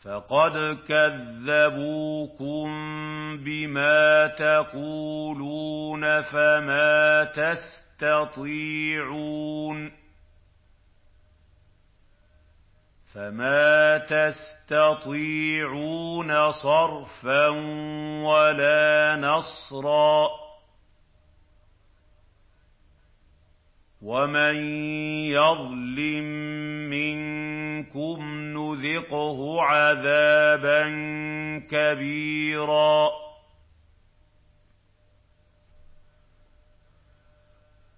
فَقَدْ كَذَّبُوكُم بِمَا تَقُولُونَ فَمَا تَسْتَطِيعُونَ صَرْفًا وَلَا نَصْرًا ۚ وَمَن يَظْلِم مِّنكُمْ نُذِقْهُ عَذَابًا كَبِيرًا